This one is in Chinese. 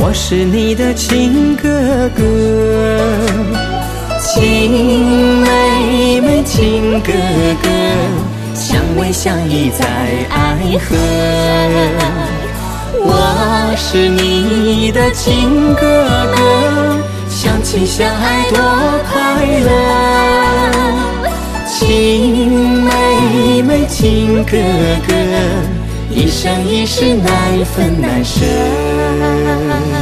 我是你的亲哥哥，亲妹妹亲哥哥，相偎相依在爱河。我是你的亲哥哥，相亲相爱多快乐，亲妹妹亲哥哥，一生一世难分难舍。